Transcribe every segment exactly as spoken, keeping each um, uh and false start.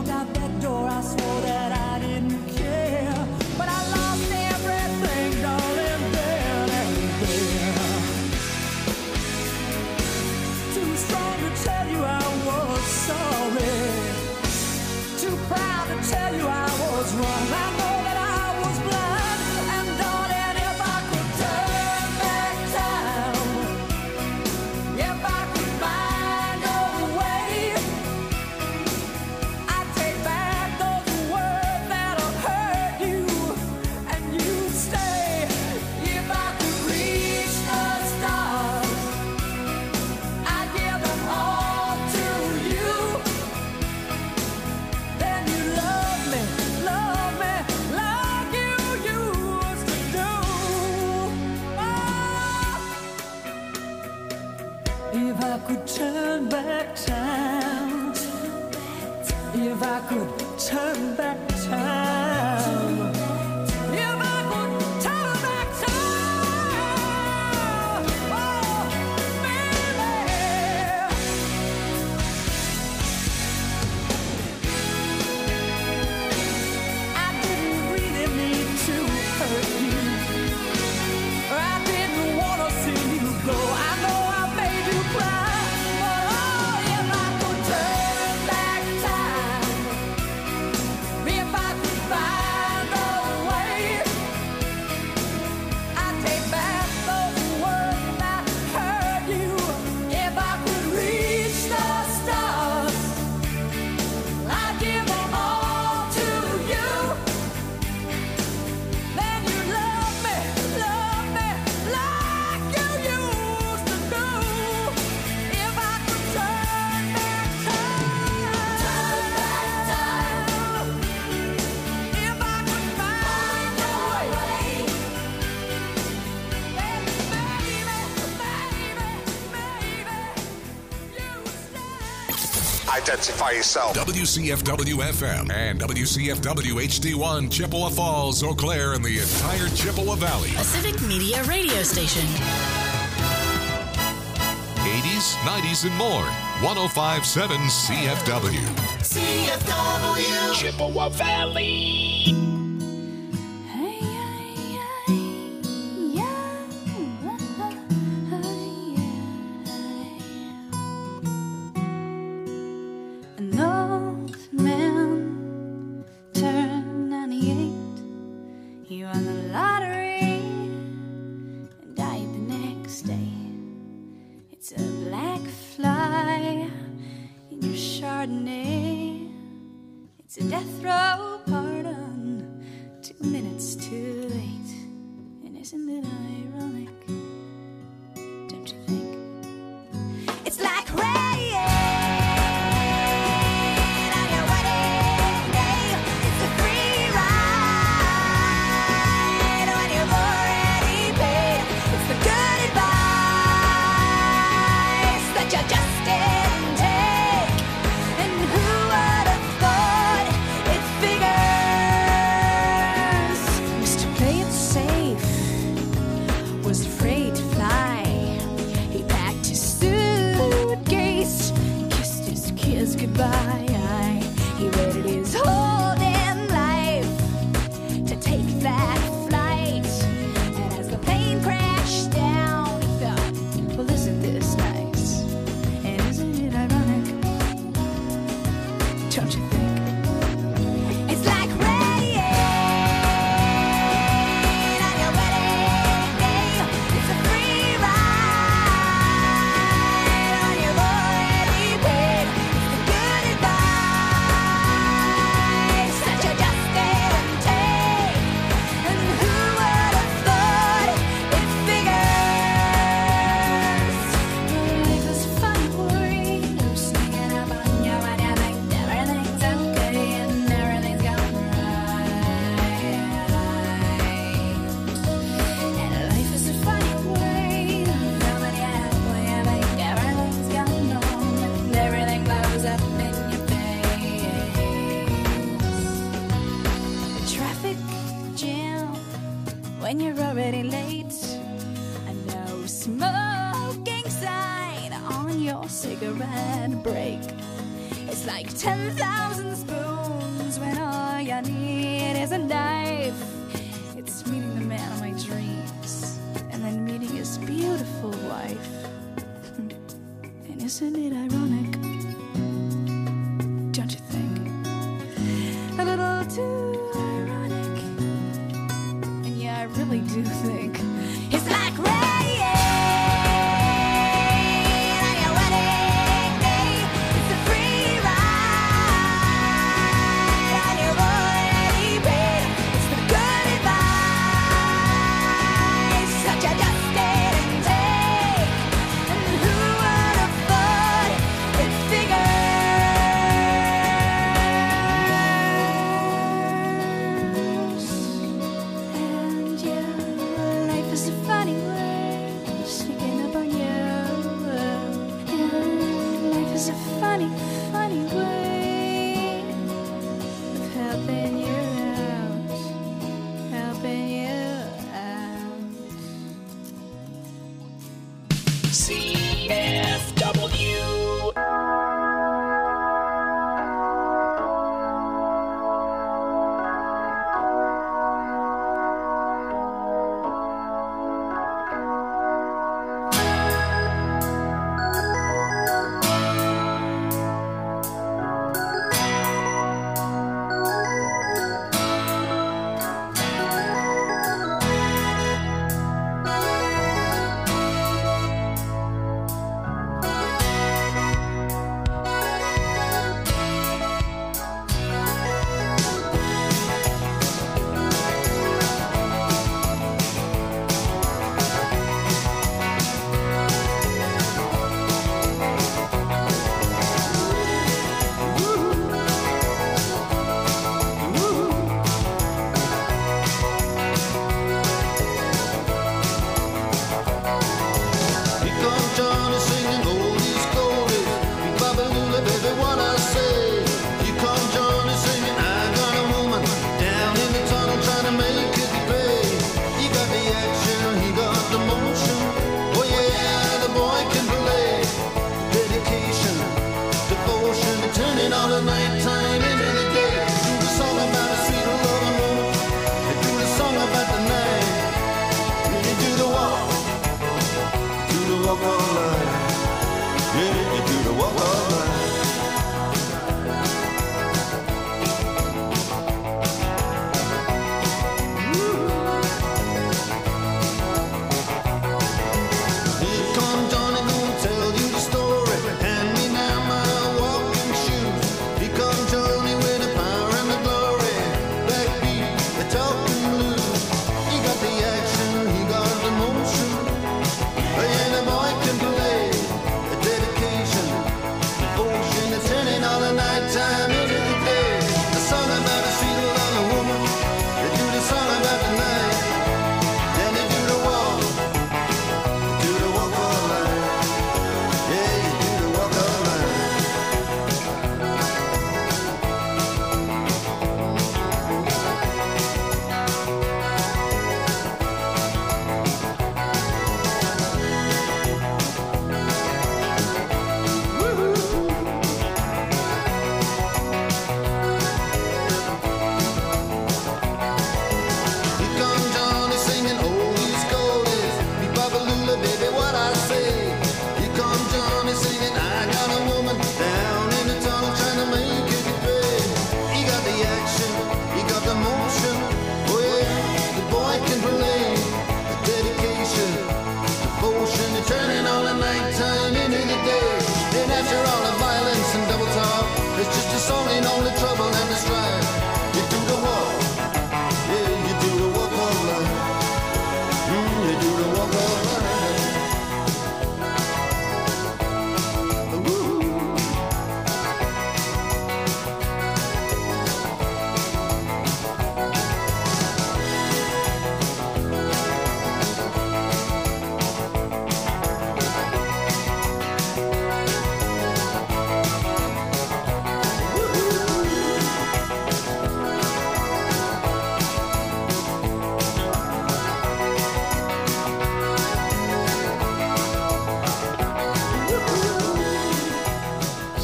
out that door, I swore that I didn't care. But I lost everything, darling, then and there. Too strong to tell you I was sorry. Too proud to tell you I was wrong. I know that I was blind. And darling, if I could turn back time, if I could find a way, I'd take back those words that'll hurt you, and you'd stay. If I could reach the stars, I'd give them all to you. Then you love me, love me like you used to do. Oh. If I could turn back time, if I could turn back time, if I could turn back time, oh, baby. I didn't really mean to hurt you. I didn't want to see you go. I know I made you cry. But oh, if I could turn back time, if I could find a way, I'd take back those words that hurt you. If I could reach the stars, I'd give them all to you. Then you love me, love me like you used to do. If I could turn back time, turn back time. If I could find a way, then baby, baby, baby, you stay. Identify yourself. W C F W F M and W C F W H D one, Chippewa Falls, Eau Claire, and the entire Chippewa Valley. A Civic Media radio station. eighties, nineties, and more. one oh five point seven C F W. C F W Chippewa Valley. An old man turned ninety-eight. He won the lottery and died the next day. It's a black fly in your Chardonnay. It's a death row pardon, two minutes too late. And isn't it ironic? Don't you think? It's like rain on your wedding day. It's a free ride when you've already paid. It's the good advice that you just didn't take. And who would have thought it figures? Used to play it safe, was afraid to fly. He packed his suitcase, kissed his kids goodbye. He waited his whole damn life to take that flight. And as the plane crashed down, he thought, well, isn't this nice? And isn't it ironic? Don't you think? It's like rain on your wedding day. It's a free ride when you've already paid. It's the good advice that you just didn't take. And who would have thought it figures? Life is fun, worried, you're sneaking up on you when you think everything's okay and everything's going right. And life is a funny way, knowing you halfway, you think everything's going on and everything blows up in your face. A traffic jam when you're already late. A no smoking sign on your cigarette break. It's like ten thousand spoons comes when all you need is a knife. It's meeting the man of my dreams and then meeting his beautiful wife. And isn't it ironic? Don't you think? A little too ironic. And yeah, I really do think it's like rain on your wedding day. It's a free ride on your already paid. It's the good advice such a just didn't take. And who would have thought it figures? And yeah, life is a funny way.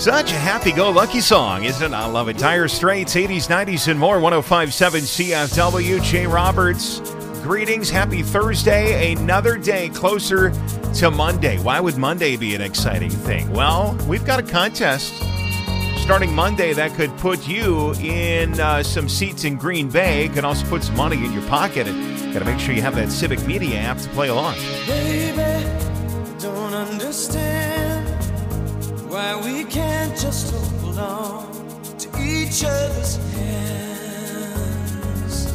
Such a happy-go-lucky song, isn't it? I love it. Dire Straits, eighties, nineties, and more. one oh five point seven C F W. Jay Roberts, greetings. Happy Thursday. Another day closer to Monday. Why would Monday be an exciting thing? Well, we've got a contest starting Monday that could put you in uh, some seats in Green Bay. Could also put some money in your pocket. And got to make sure you have that Civic Media app to play along. Baby, don't understand why we can't just hold on to each other's hands.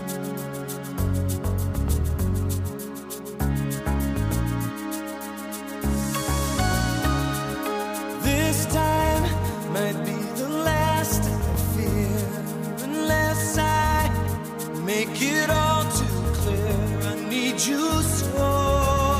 This time might be the last I fear, unless I make it all too clear. I need you so.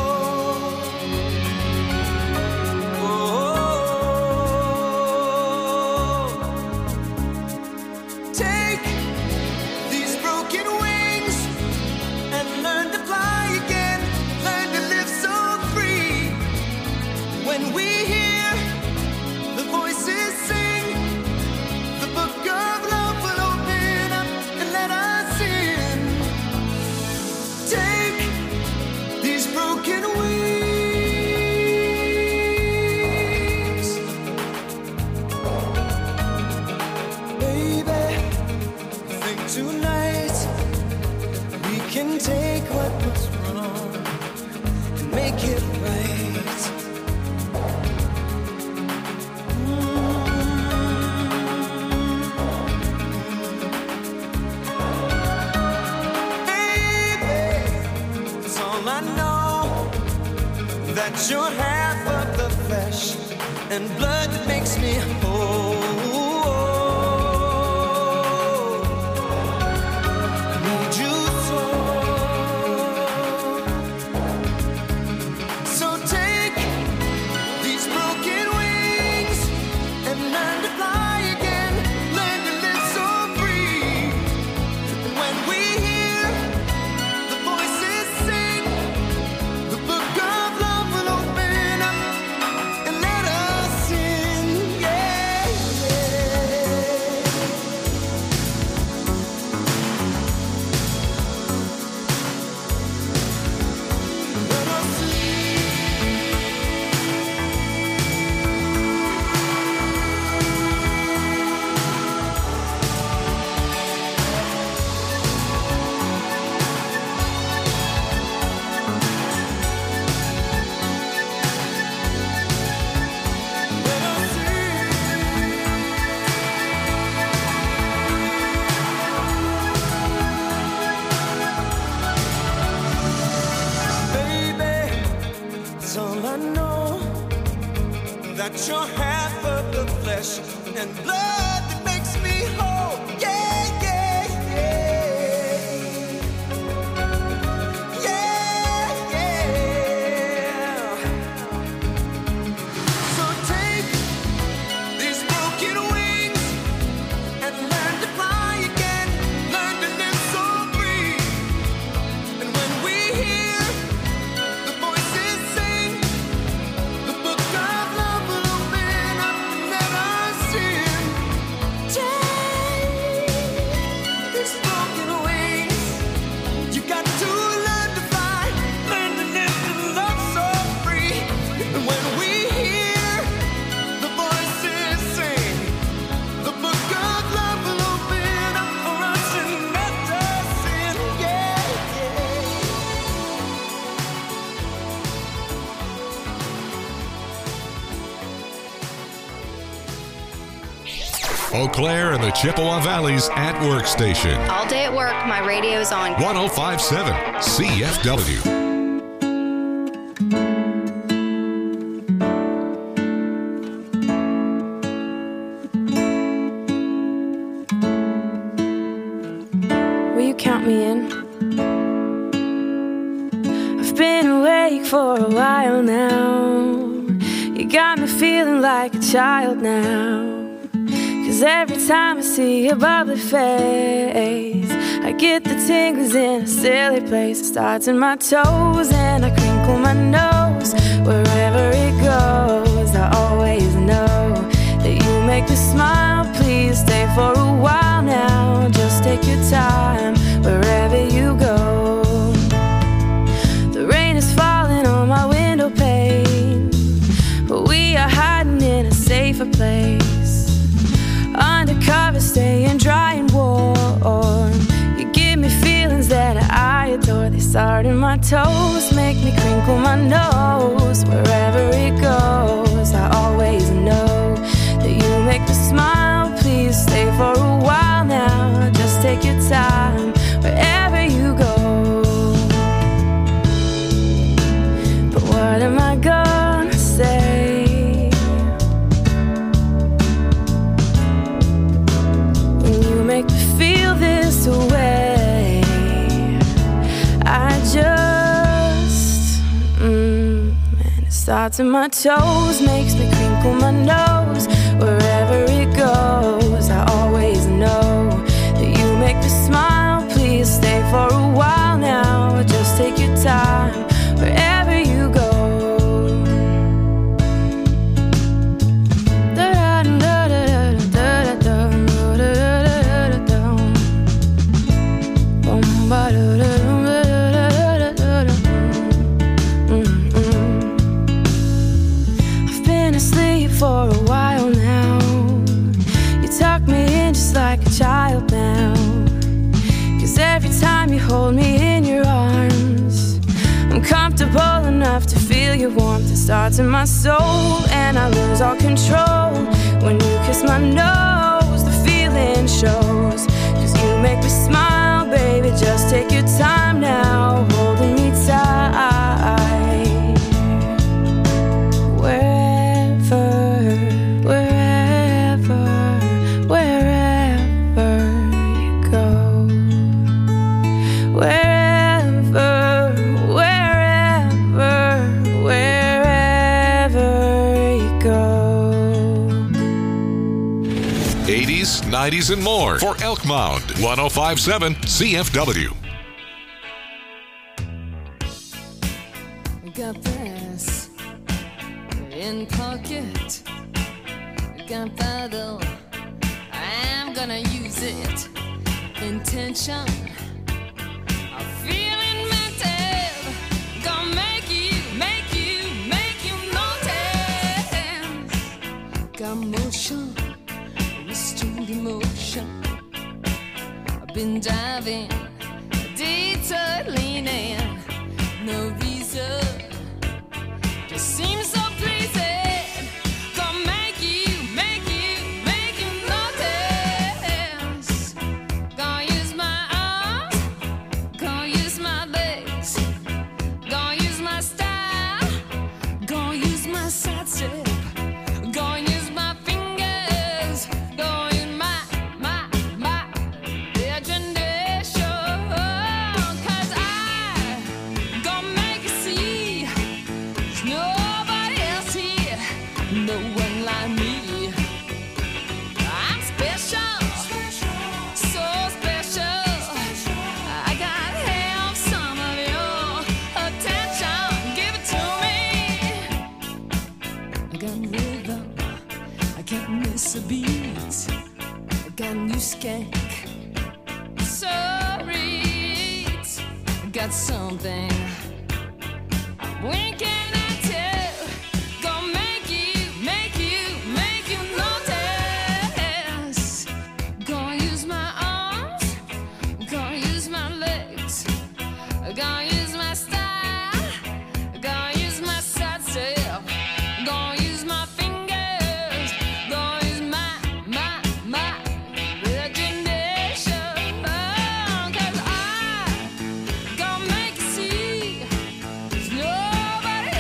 Take what was wrong and make it right. Mm-hmm. Baby, it's all I know, that you're half of the flesh and blood that makes me whole. You're half of the flesh and blood that makes me whole. Yeah, yeah, yeah. Yeah, yeah. So take these broken wings and learn to fly again. Learn to live so free. And when we hear the voices sing the book of love, Eau Claire and the Chippewa Valley's at Work station. All day at work, my radio's on. one oh five point seven C F W. Will you count me in? I've been awake for a while now. You got me feeling like a child now. 'Cause every time I see your bubbly face, I get the tingles in a silly place. It starts in my toes and I crinkle my nose. Wherever it goes, I always know make me smile, please stay for a while now. Just take your time wherever you go. The rain is falling on my window pane, but we are hiding in a safer place. Undercover, staying dry and warm. You give me feelings that I adore. They start in my toes, make me crinkle my nose. Wherever it goes, I always know that you make me smile. Please stay for a while now. Just take your time wherever you go. But what am I gonna say when you make me feel this way? I just mm, and it starts in my toes, makes me crinkle my nose. Wherever it goes, I always know that you make me smile. Please stay for a while now. Just take your time wherever you go. I've been asleep for a while now. You tuck me in just like a child now. 'Cause every time you hold me in your arms, I'm comfortable enough to feel your warmth. It starts in my soul and I lose all control. When you kiss my nose, the feeling shows. 'Cause you make me smile, baby, just take your time now, holding me tight. Wherever, wherever, wherever you go. Wherever, wherever, wherever you go. eighties, nineties, and more for Elk Mound, one oh five point seven C F W. Got this in pocket. Got that though. I'm gonna use it. Intention. I'm feeling mental. Gonna make you, make you, make you notice. Got motion. Restrained emotion. I've been diving, detour leaning, no reason, just seems so pleasing. Gonna make you, make you, make you notice. Gonna use my arms, gonna use my legs, gonna use my style, gonna use my side step, gonna use my fingers, gonna use my, my, my imagination. 'Cause I gonna make you see there's nobody else here, no one like me. I'm special, so special. I gotta have some of your attention. Give it to me. I got rhythm, I can't miss a beat. I got new skank, so reach. I got something winking at you. Gonna make you, make you, make you notice. Gonna use my arms, gonna use my legs, gonna use my style, gonna use my side step, gonna use my fingers, gonna use my, my, my imagination. 'Cause I gonna make you see there's nobody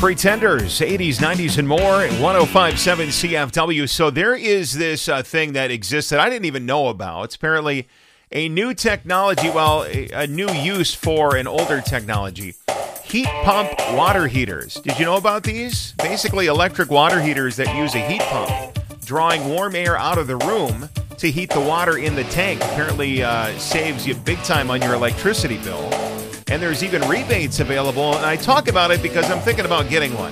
Pretenders, eighties, nineties, and more at one oh five point seven C F W. So there is this uh, thing that exists that I didn't even know about. It's apparently a new technology, well, a, a new use for an older technology. Heat pump water heaters. Did you know about these? Basically electric water heaters that use a heat pump, drawing warm air out of the room to heat the water in the tank. Apparently uh, saves you big time on your electricity bill. And there's even rebates available, and I talk about it because I'm thinking about getting one.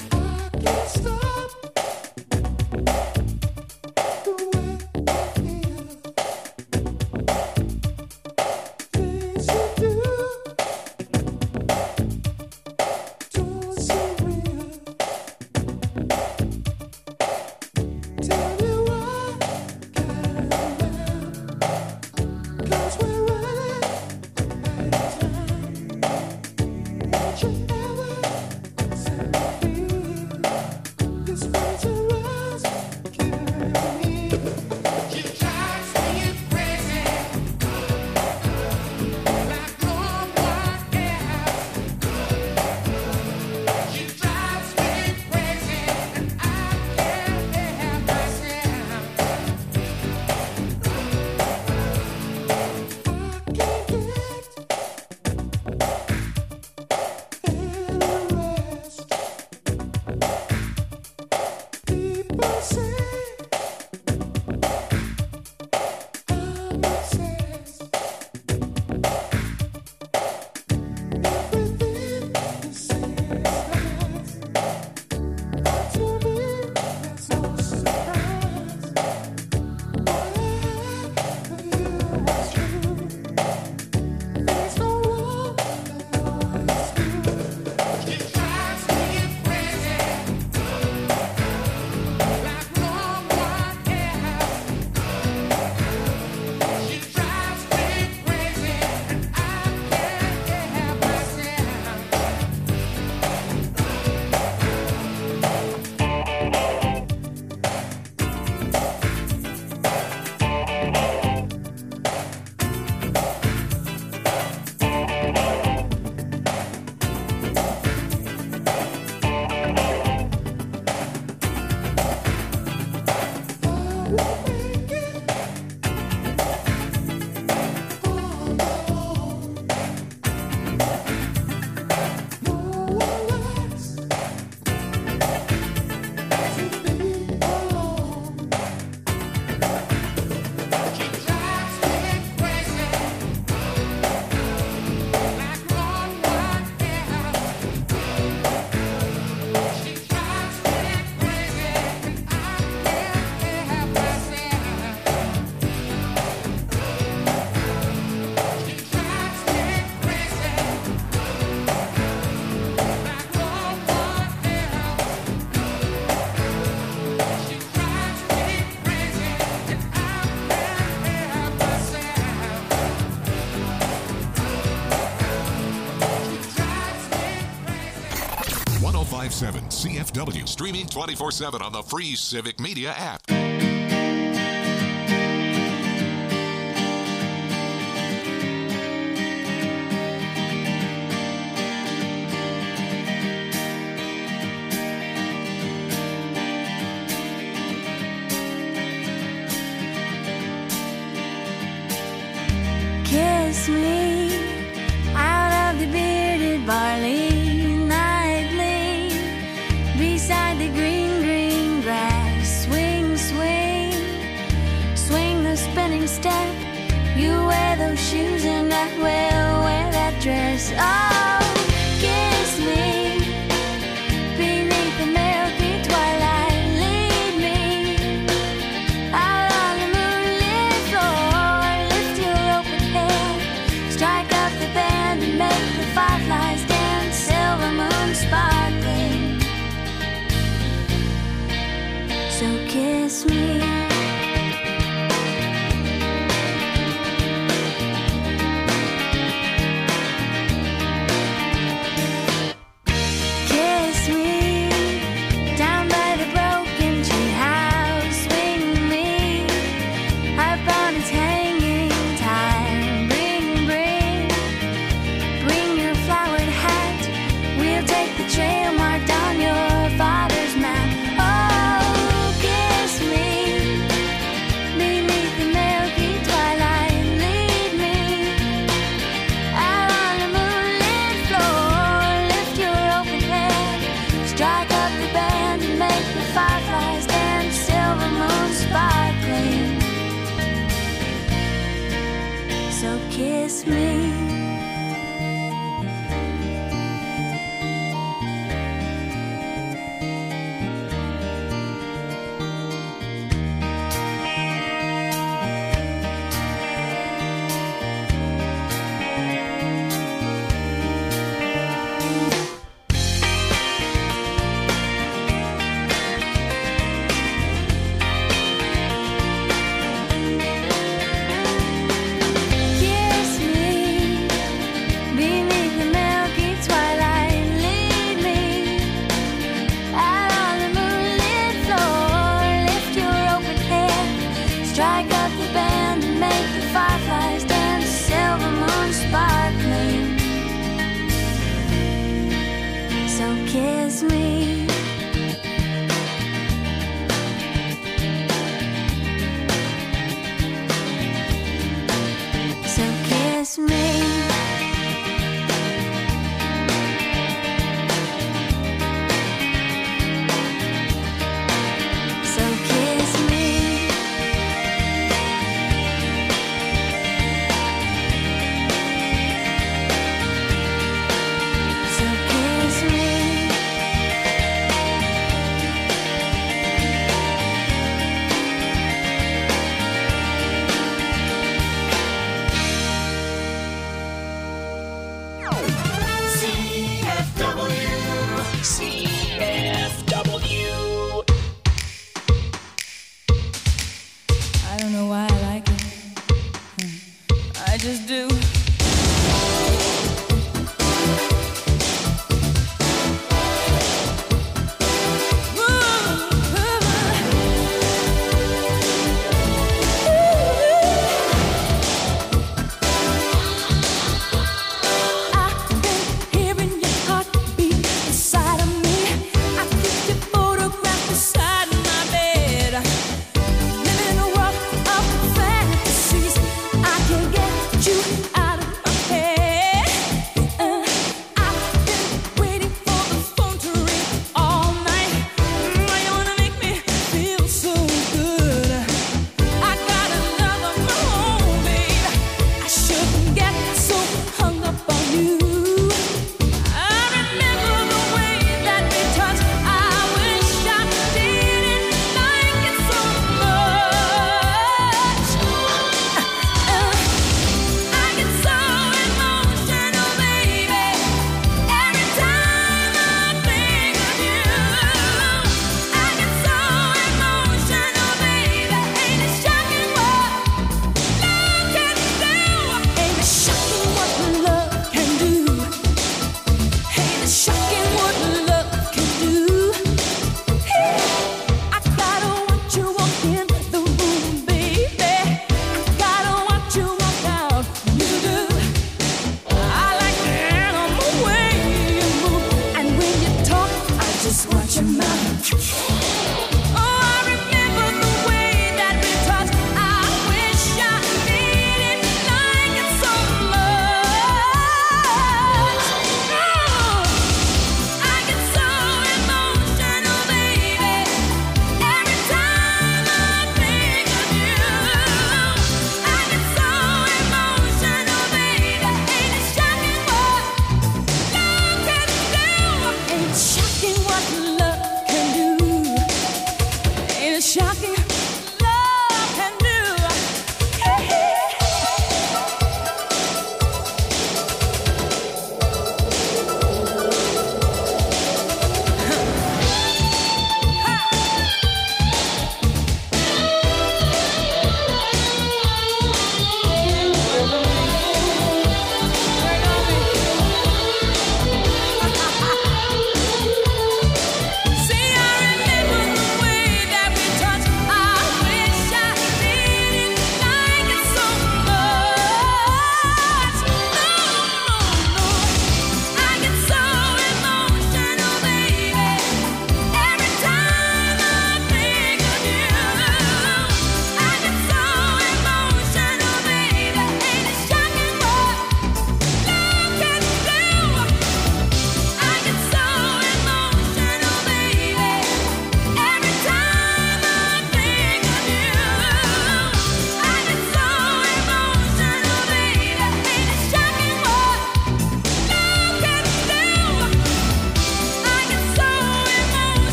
one oh five point seven C F W, streaming twenty-four seven on the free Civic Media app. Kiss me out of the bearded barley nightly, beside the green, green grass. Swing, swing, swing the spinning step. You wear those shoes and I will wear that dress. Oh, kiss me beneath the milky twilight. Lead me out on the moonlit floor. Lift your open head, strike up the band and make the fireflies dance. Silver moon sparkling, so kiss me. Kiss me down by the broken tree house. Swing me upon its hanging time. Bring, bring, bring your flowered hat. We'll take the trail marked on kiss me. See, I remember the way that we touched.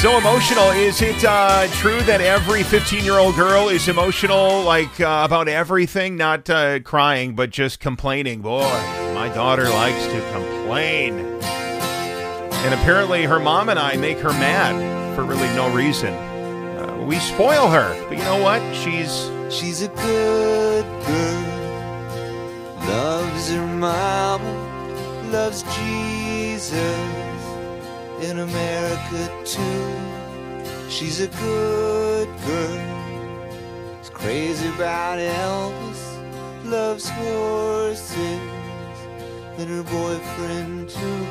So emotional. Is it uh, true that every fifteen-year-old girl is emotional, like uh, about everything? Not uh, crying, but just complaining. Boy, my daughter likes to complain. And apparently her mom and I make her mad for really no reason. Uh, we spoil her. But you know what? She's... She's a good girl. Loves her mama. Loves Jesus. In America too, she's a good girl. She's crazy about Elvis, loves horses, and her boyfriend too.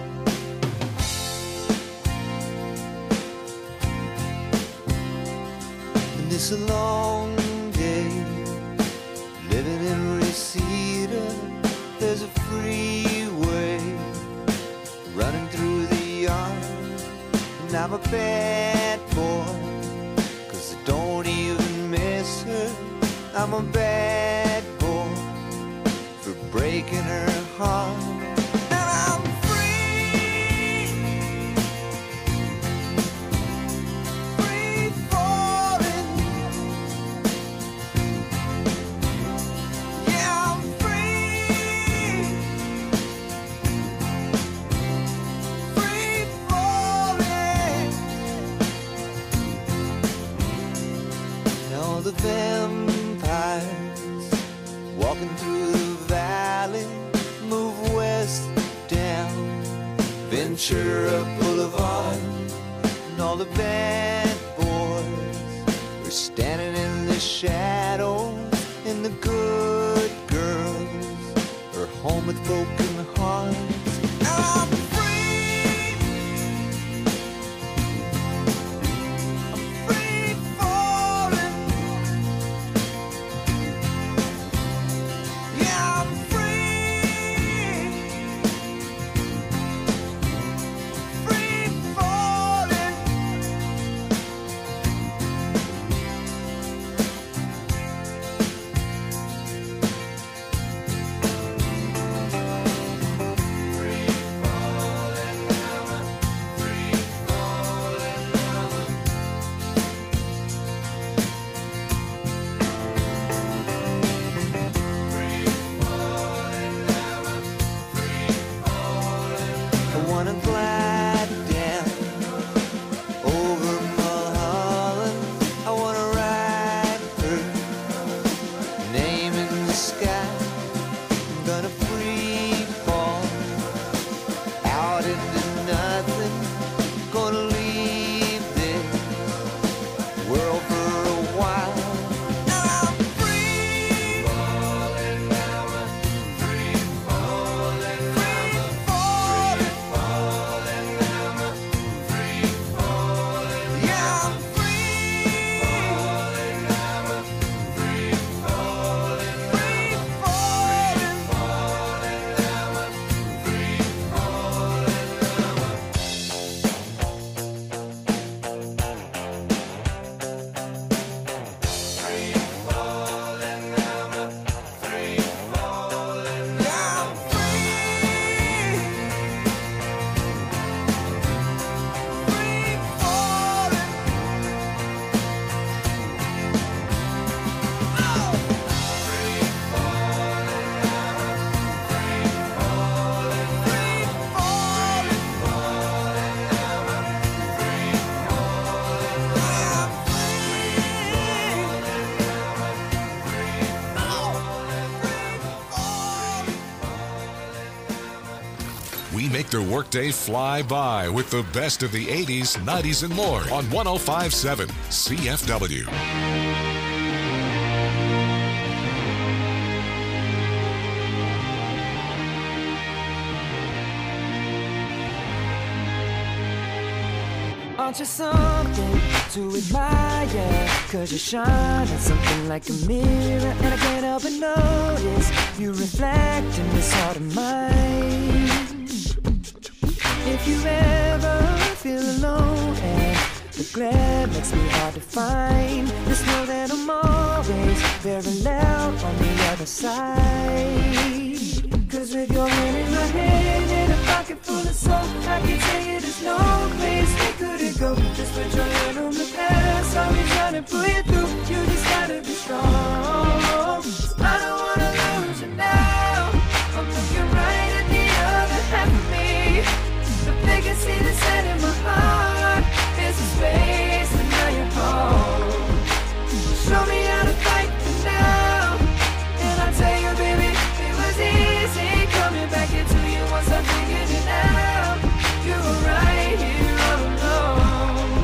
And it's a long day, living in Reseda. There's a freeway running through the and I'm a bad boy, 'cause I don't even miss her. I'm a bad boy for breaking her heart. And I'm free, free falling. Yeah, I'm free. The vampires walking through the valley move west down Ventura Boulevard, and all the bad boys are standing in the shadows, and the good girls are home with broken hearts. I'm Their workday fly by with the best of the eighties, nineties, and more on one oh five point seven C F W. Aren't you something to admire? 'Cause you shine at something like a mirror, and I can't help but notice you reflect in this heart of mine. If you ever feel alone and the glare makes me hard to find, just know that I'm always very loud on the other side. 'Cause with your hand in my hand and a pocket full of soap, I can tell you there's no place we couldn't go. Just to pull you through. You just gotta be strong. I don't wanna lose you now. I'm looking right at the other half of me. The vacancy that's set in my heart is a space, and now you're home. Show me how to fight for now. And I tell you, baby, it was easy coming back into you once I figured it out. You were right here all alone.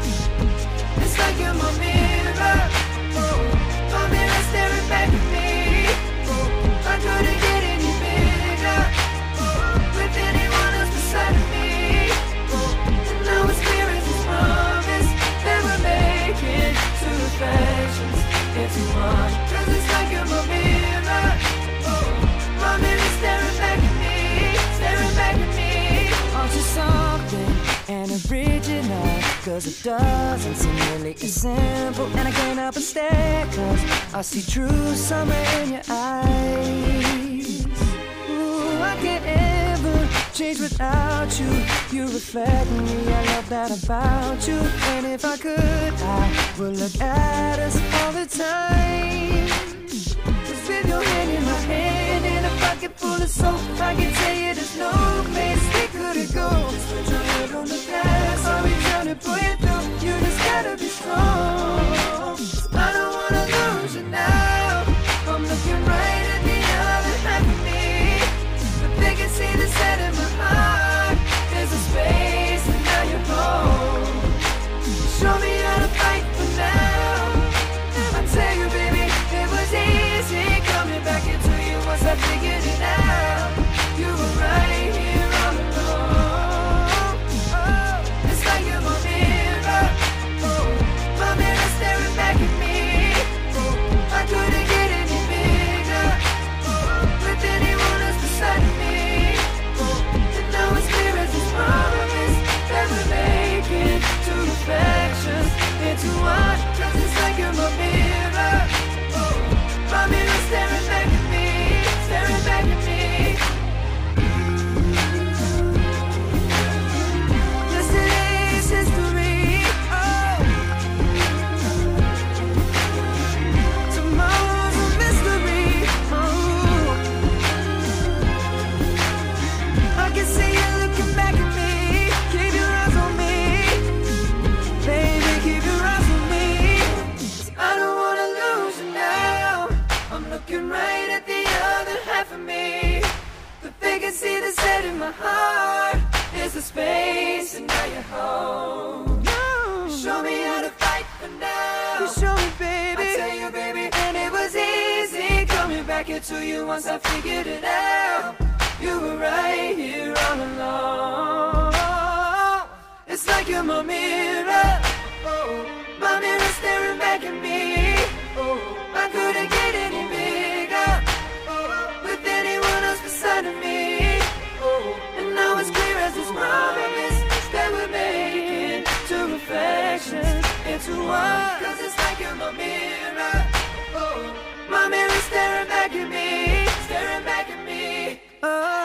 It's like you're my mirror. Oh, my mirror staring back at me. Oh, I couldn't get any bigger. Oh, with anyone else beside of me. Oh, and now it's clear as this promise that we're making two reflections into one. Cause it's like you're my mirror. Oh, my mirror staring back at me, staring back at me. Aren't you something and original? Cause it doesn't seem really as simple. And I can't help but stare, cause I see true summer in your eyes. Ooh, I can't ever change without you. You reflect me, I love that about you. And if I could, I would look at us all the time. Cause with your hand in my hand and a pocket full of soap, I can tell you there's no place we couldn't go. Just put your head on the past, I'll be trying to pull you through. You just gotta be strong. I don't wanna lose you now. I'm looking right at the other half of me. The vacancy that's set in my heart is a space, and now you're home. Show me how to fight for now. I tell you, baby, it was easy coming back into you once I figured it out. You were right here all alone. Oh, it's like you're my mirror. Oh, my mirror staring back at me. Oh, I couldn't get any bigger. Oh, with anyone else beside of me. Oh, and now it's clear as this promise that we're making two reflections into one. Cause it's like you're my mirror. Oh, my mirror staring back at me, staring back at me. Yesterday's history. Oh, tomorrow's a mystery. Oh, I can see you looking back at me. Keep your eyes on me, baby. Keep your eyes on me. 'Cause I don't wanna lose you now. I'm looking right at the other half of me. The vacancy that's set in my heart is the space, and now you're home. You show me how to fight for now. You show me, baby. I tell you, baby, and it was easy coming back into you once I figured it out. You were right here all along. It's like you're my mirror. Oh, my mirror staring back at me. Oh, I couldn't get any bigger. Oh, with anyone else beside of me. Oh, and now it's clear as this promise that we're making two reflections into one. Cause it's like you're my mirror. Oh, my mirror staring back at me, staring back at me. Oh.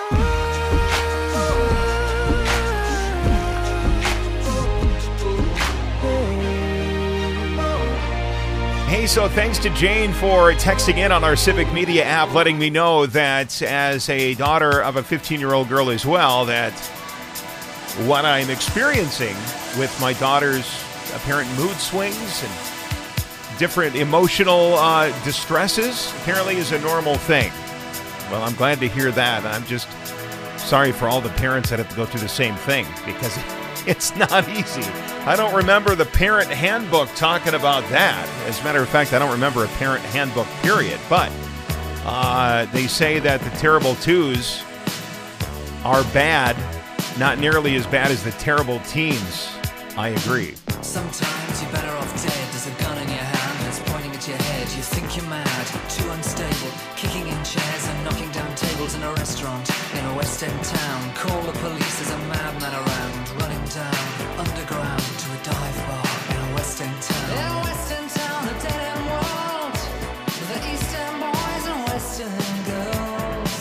Hey, so thanks to Jane for texting in on our Civic Media app, letting me know that as a daughter of a fifteen-year-old girl as well, that what I'm experiencing with my daughter's apparent mood swings and different emotional uh, distresses apparently is a normal thing. Well, I'm glad to hear that. I'm just sorry for all the parents that have to go through the same thing, because it's not easy. I don't remember the parent handbook talking about that. As a matter of fact, I don't remember a parent handbook, period. But uh, they say that the terrible twos are bad, not nearly as bad as the terrible teens. I agree. Sometimes you're better off dead. There's a gun in your hand that's pointing at your head. You think you're mad, too unstable, kicking in chairs and knocking down tables in a restaurant in a West End town. Call the police, there's a madman around, running down underground to a dive bar in a West End town. In a West End town, a dead end world, the East End boys and West End girls.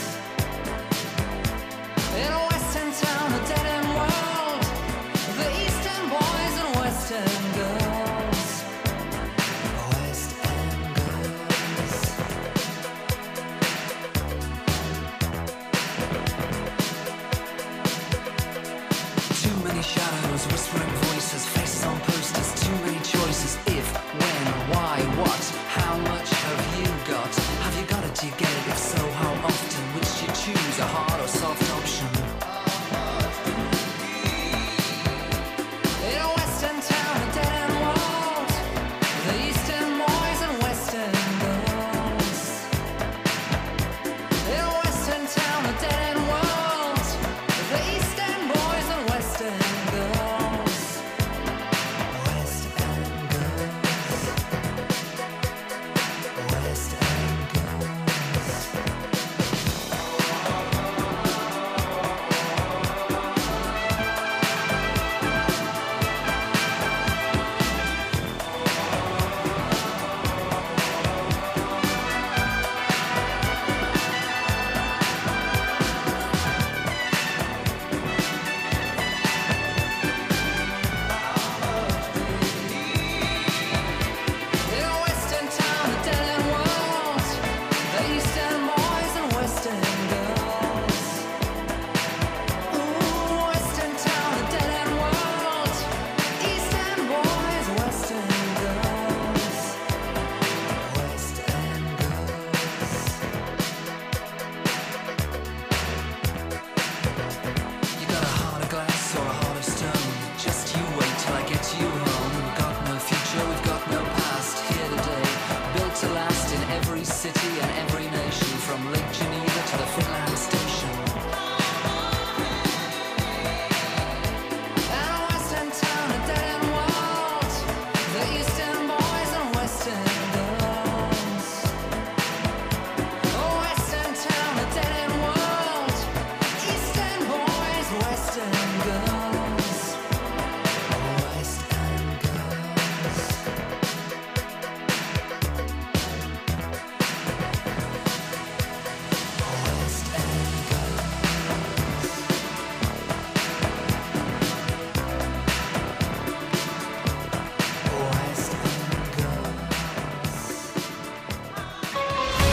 In a West End town, a dead end world, the East End boys and West End girls.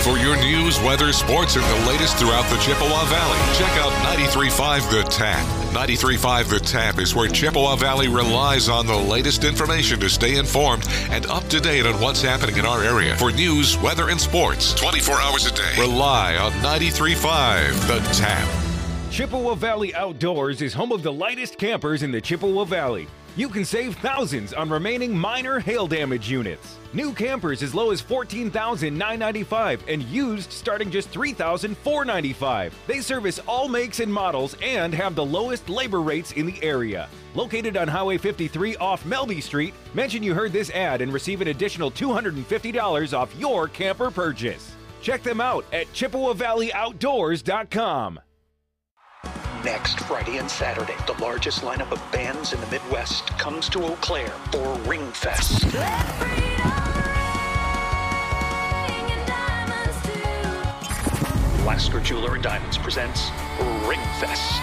For your news, weather, sports, and the latest throughout the Chippewa Valley, check out ninety-three point five The Tap. ninety-three point five The Tap is where Chippewa Valley relies on the latest information to stay informed and up to date on what's happening in our area. For news, weather, and sports, twenty-four hours a day, rely on ninety-three point five The Tap. Chippewa Valley Outdoors is home of the lightest campers in the Chippewa Valley. You can save thousands on remaining minor hail damage units. New campers as low as fourteen thousand nine hundred ninety-five dollars and used starting just three thousand four hundred ninety-five dollars. They service all makes and models and have the lowest labor rates in the area. Located on Highway fifty-three off Melby Street, mention you heard this ad and receive an additional two hundred fifty dollars off your camper purchase. Check them out at Chippewa Valley Outdoors dot com. Next Friday and Saturday, the largest lineup of bands in the Midwest comes to Eau Claire for Ringfest. Lasker Jeweler and Diamonds presents Ringfest.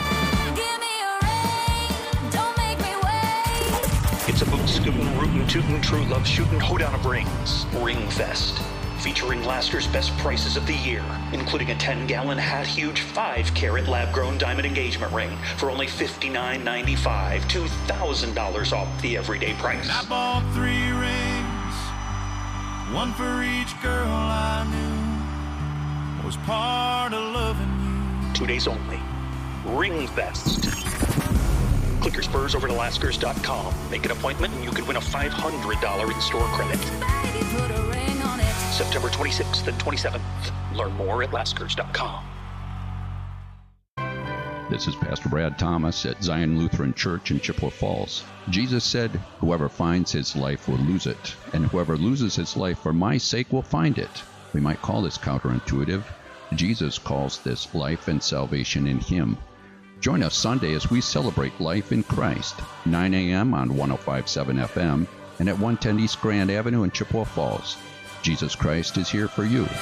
It's a boot scootin', rootin', tootin', true love shootin', hoedown of rings. Ringfest. Featuring Lasker's best prices of the year, including a ten-gallon hat huge five carat lab-grown diamond engagement ring for only fifty-nine ninety-five, two thousand dollars off the everyday price. I bought three rings, one for each girl I knew, was part of loving you. Two days only. Ringfest. Click your spurs over to Laskers dot com. Make an appointment and you could win a five hundred dollars in-store credit. September twenty-sixth and twenty-seventh. Learn more at Laskers dot com. This is Pastor Brad Thomas at Zion Lutheran Church in Chippewa Falls. Jesus said, "Whoever finds his life will lose it, and whoever loses his life for my sake will find it." We might call this counterintuitive. Jesus calls this life and salvation in him. Join us Sunday as we celebrate life in Christ, nine a.m. on one oh five point seven F M and at one ten East Grand Avenue in Chippewa Falls. Jesus Christ is here for you.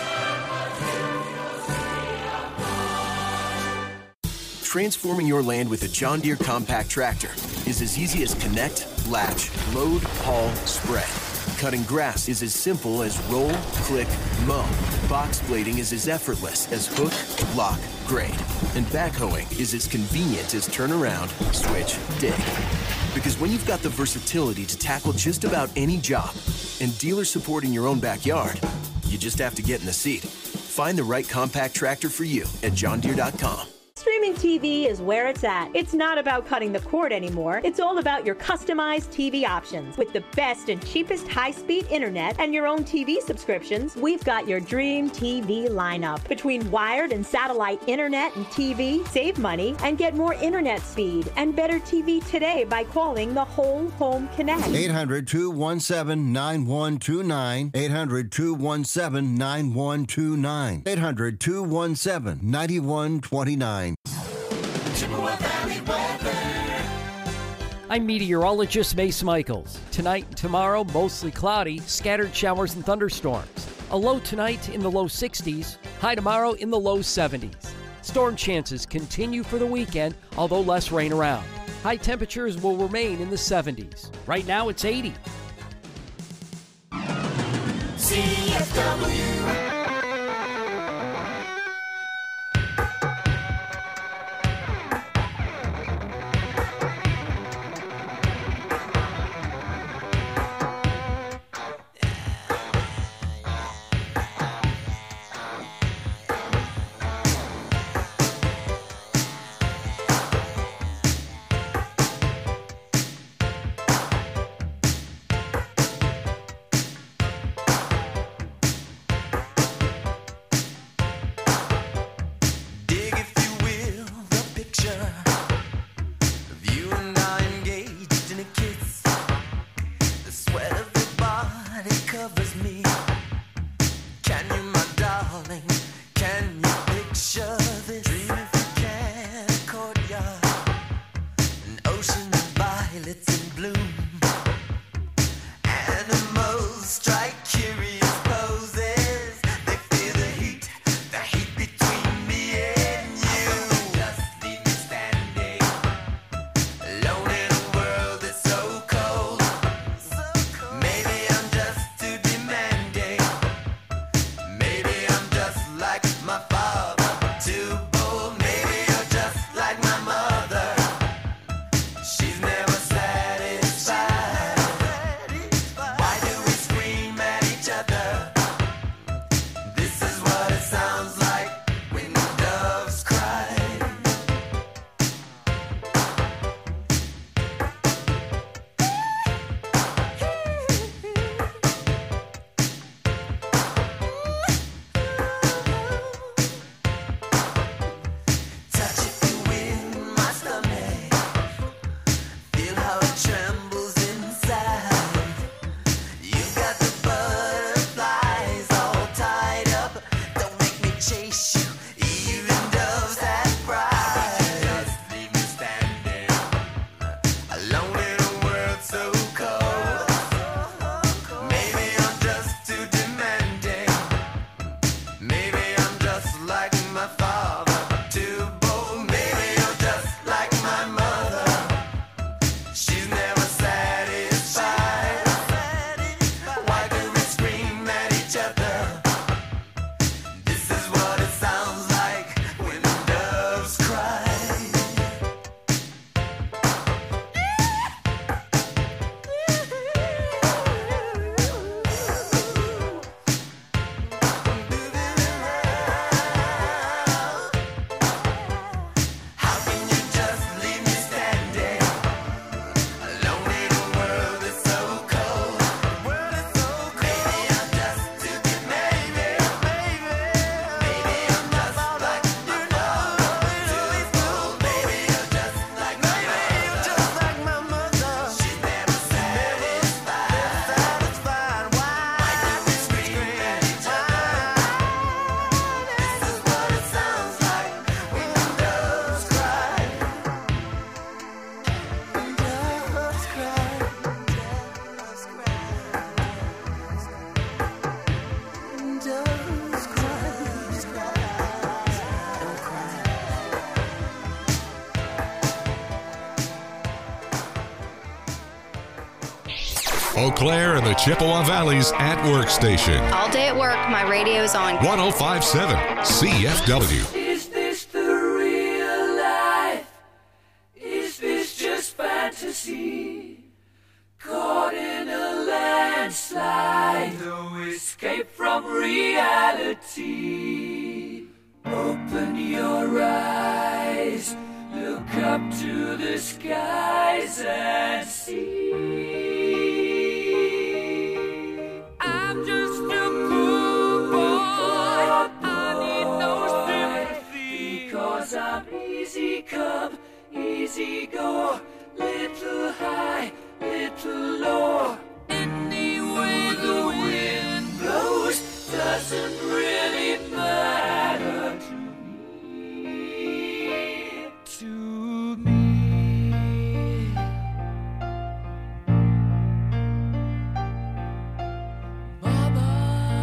Transforming your land with a John Deere compact tractor is as easy as connect, latch, load, haul, spread. Cutting grass is as simple as roll, click, mow. Box blading is as effortless as hook, lock, grade. And backhoeing is as convenient as turn around, switch, dig. Because when you've got the versatility to tackle just about any job and dealer support in your own backyard, you just have to get in the seat. Find the right compact tractor for you at John Deere dot com. Streaming T V is where it's at. It's not about cutting the cord anymore. It's all about your customized T V options. With the best and cheapest high-speed internet and your own T V subscriptions, we've got your dream T V lineup. Between wired and satellite internet and T V, save money and get more internet speed and better T V today by calling the Whole Home Connect. eight hundred, two one seven, nine one two nine. eight hundred, two one seven, nine one two nine. eight hundred, two one seven, nine one two nine. Chippewa Valley weather. I'm meteorologist Mace Michaels. Tonight and tomorrow, mostly cloudy, scattered showers and thunderstorms. A low tonight in the low sixties, high tomorrow in the low seventies. Storm chances continue for the weekend, although less rain around. High temperatures will remain in the seventies. Right now it's eighty. C F W. Maybe I'm Eau Claire and the Chippewa Valley's at work station. All day at work, my radio's on. one oh five point seven C F W. Is this the real life? Is this just fantasy? Caught in a landslide, no escape from reality. Open your eyes, look up to the skies and see. I'm just a poor boy, I need no sympathy, because I'm easy come, easy go, little high, little low. Any way the wind blows doesn't really matter to me, to me. Mama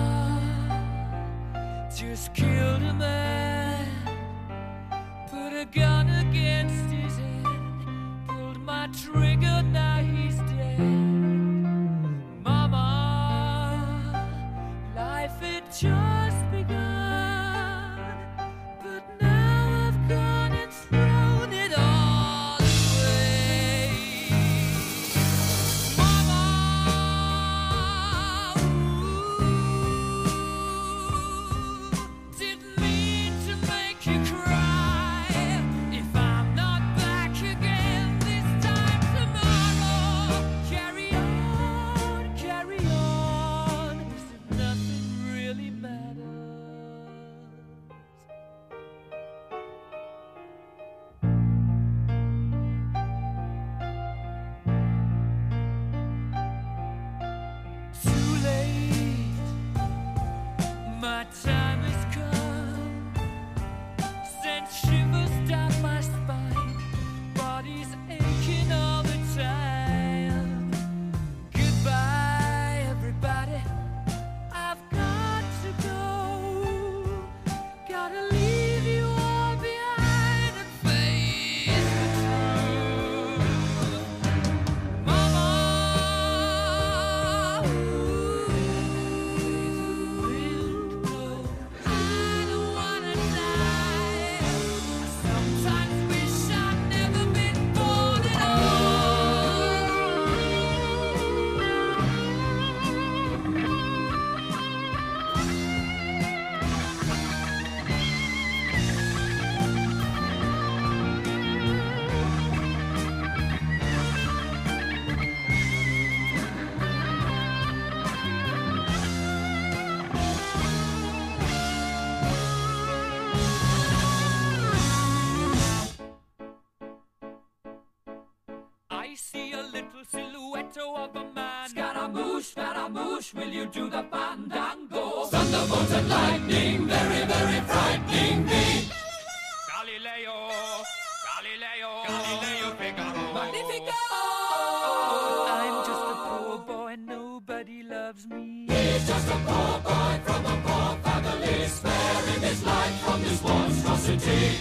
just killed a man, put a gun against his head, pulled my trigger, now he's dead. Mama, life had just begun, but now I've gone and thrown it all away. Mama, ooh, didn't mean to make you cry. If I'm not back again this time tomorrow, carry on, carry on, as if nothing really matters. Too late, my time has come. Sent shivers down my spine, body's aching all the time. Goodbye, everybody, I've got to go. Gotta leave you all behind and face the truth. Mama, ooh, I don't wanna die. I sometimes wish I'd never been born at I see a little silhouette of a man. Scaramouche, Scaramouche, will you do the fandango? Thunderbolt and lightning, very, very frightening me. Galileo, Galileo, Galileo Figaro. Magnifico! I'm just a poor boy, nobody loves me. He's just a poor boy from a poor family, sparing his life from this monstrosity.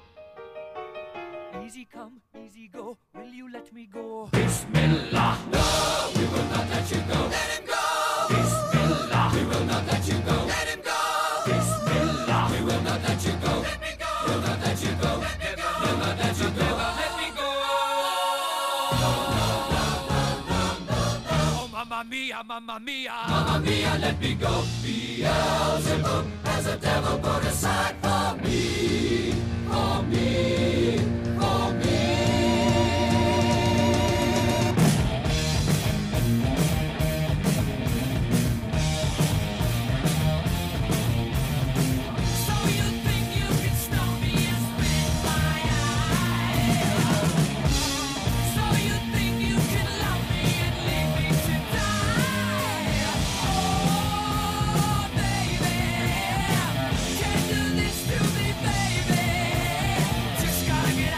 Easy come, easy go, will you let me go? Bismillah, no, we will not let you go. Let him go! Bismillah, we will not let you go. Let him go! Bismillah, we will not let you go. Let me go! We'll not let you go. Let me go! We'll not let you go. Let me go! Oh, mamma mia, mamma mia. Mamma mia, let me go. Beelzebub has a devil put aside for me. For me. For me. So you think you can stop me and spit my eye? So you think you can love me and leave me to die? Oh, baby, can't do this to me, baby. Just gotta get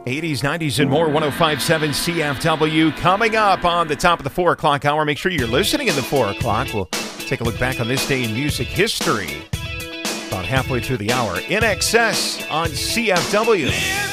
eighties, nineties, and more. one oh five point seven C F W. Coming up on the top of the four o'clock hour. Make sure you're listening in the four o'clock. We'll take a look back on this day in music history. About halfway through the hour. In Excess on C F W.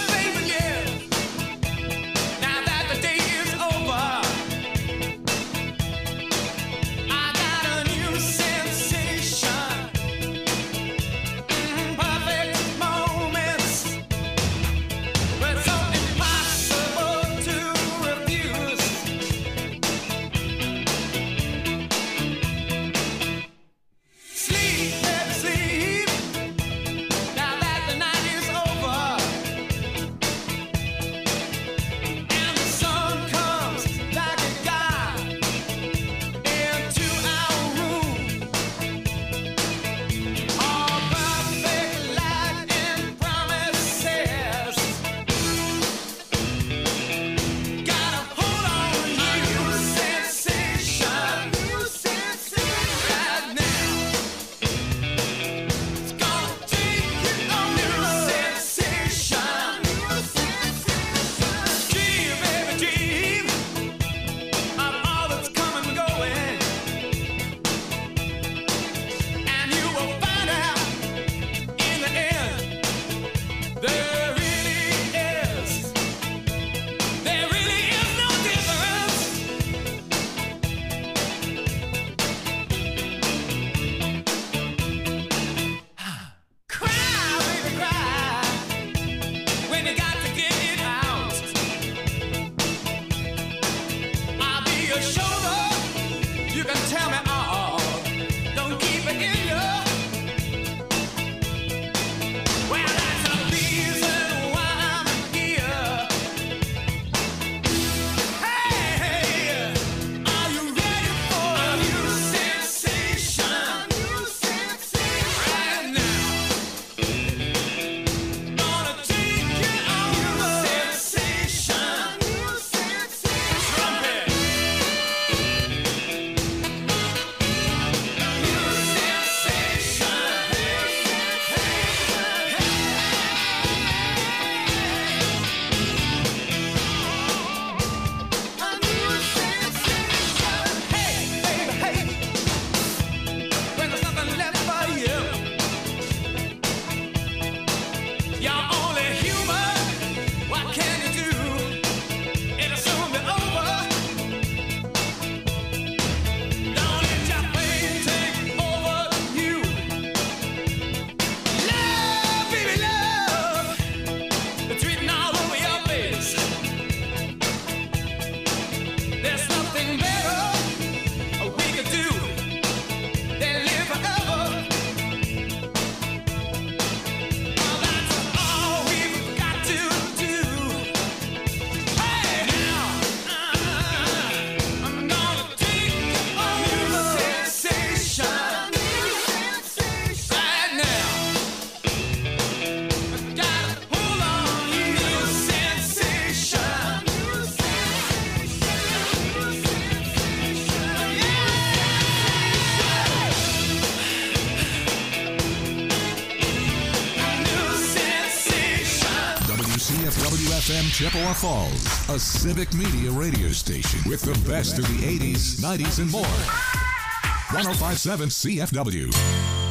Chippewa Falls, a civic media radio station with the best of the eighties, nineties, and more. one oh five point seven C F W.